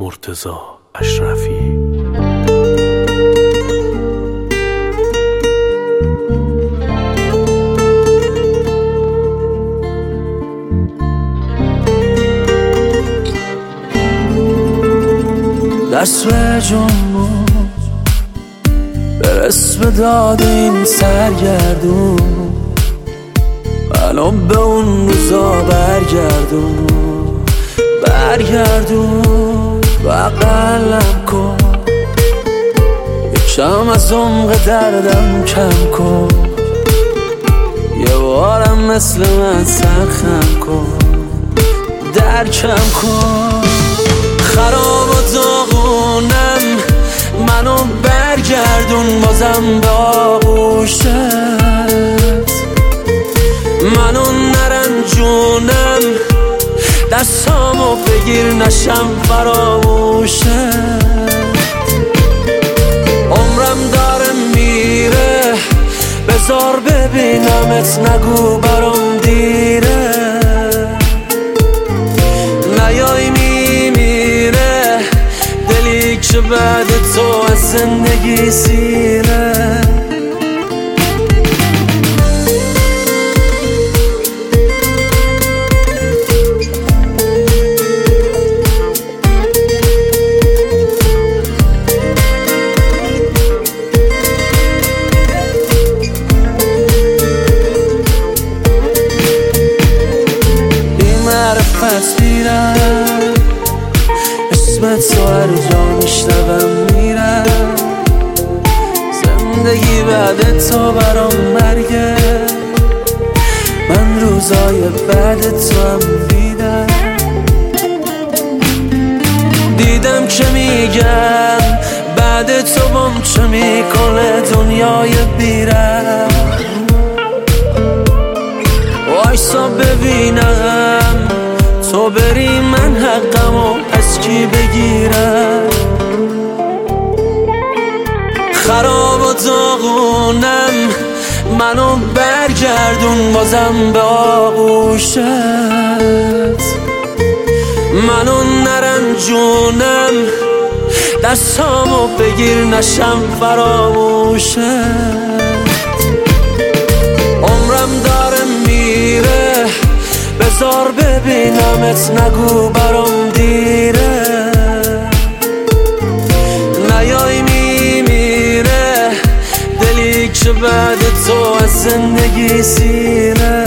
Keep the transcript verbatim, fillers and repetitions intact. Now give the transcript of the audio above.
مرتضی اشرفی. دست به جنبون برس به داد این سرگردون، منو به اون روزا برگردون برگردون بغلم کن، یکم از عمق دردم کم کن، یه بارم مثل من سرخم کن، درکم کن. خراب و داغونم منو برگردون بازم به آغوشت، منو نرنجونم دستامو بگیر نشم فراموشت. عمرم داره میره بذار ببینمت، نگو برام دیره، نیای میمیره دلی که بعد تو از زندگی سیره. پس میرم اسمت تو هر جا میشنوم میرم، زندگی بعد تو برام مرگه، من روزای بعد تو هم دیدم دیدم که میگم بعد تو بام چه میکنه دنیای بیرم. وایسا ببینم تو بری من حقمو از کی بگیرم. خراب و داغونم منو برگردون بازم به آغوشت، منو نرنجونم دستامو بگیر نشم فراموشت. عمرم داره میره بذار ببینمت، نگو برام دیره، نیای میمیره دلی که بعد تو از زندگی سیره.